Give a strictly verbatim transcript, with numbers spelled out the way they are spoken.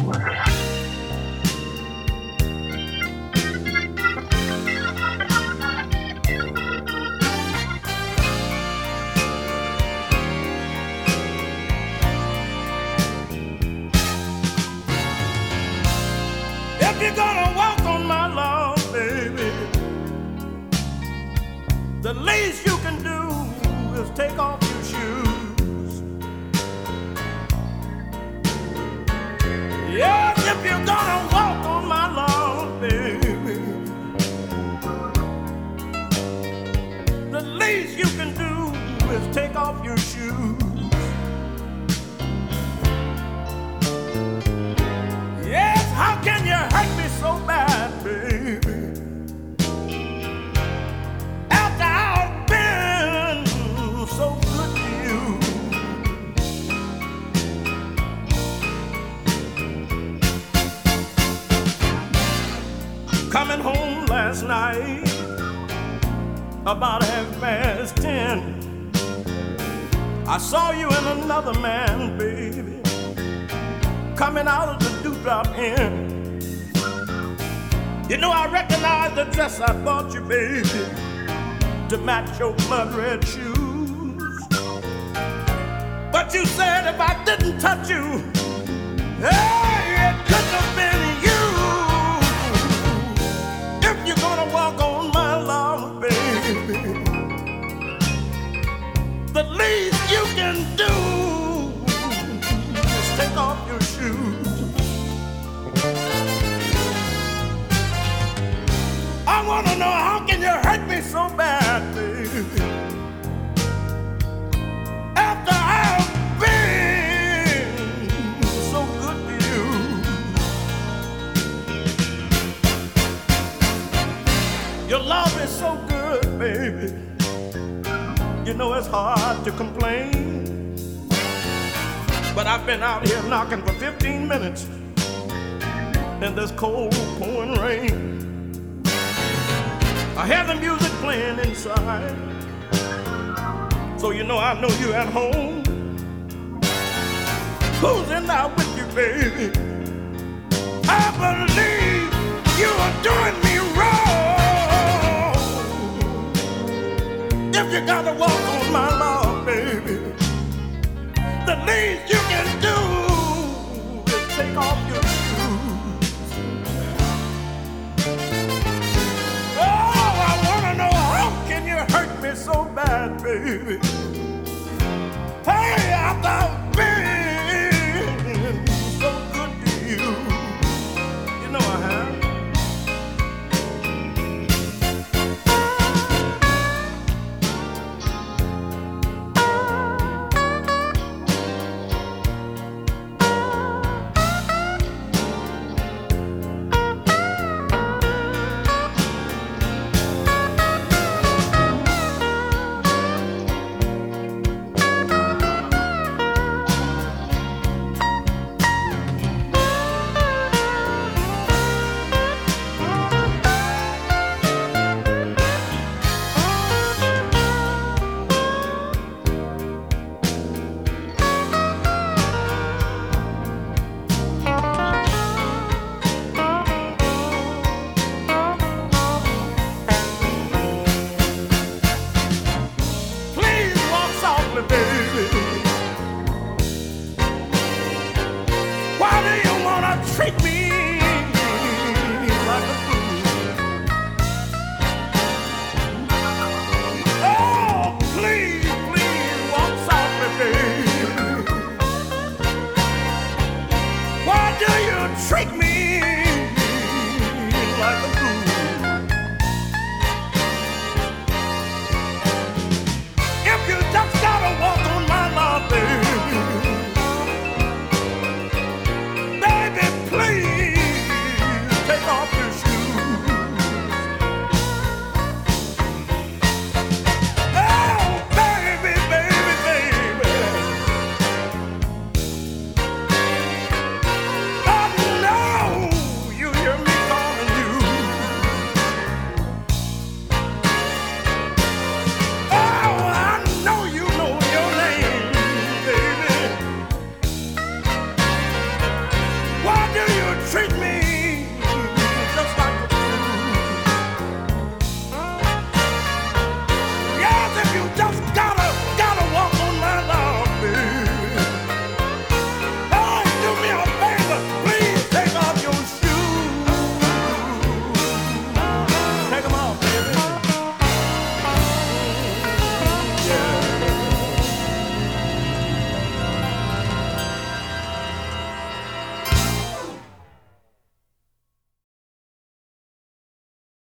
If you're gonna walk on my lawn, baby, the least you can do is take off your shoes. Yes, if you're gonna walk on my lawn, baby, the least you can do is take off your shoes. Yes, how can you hurt me so bad, baby? After I've been so good to you. Coming home last night, about half past ten, I saw you and another man, baby, coming out of the Dewdrop Inn. You know I recognize the dress I bought you, baby, to match your blood red shoes. But you said if I didn't touch you, hey, it couldn't have been you. If you're gonna walk on my lawn, baby, the least you can do is take off your shoes. I wanna know, how can you hurt me so bad, baby? After I've been so good to you. Your love is so good, baby. You know it's hard to complain, but I've been out here knocking for fifteen minutes in this cold pouring rain. I hear the music playing inside, so you know I know you at home. Who's in there with you, baby? I believe you are doing me wrong. If you gotta walk on my lawn, baby, the least you can do is take off your shoes. Oh, I wanna know, how can you hurt me so bad, baby? Hey, I thought been so good to you. You know I have. No! treat me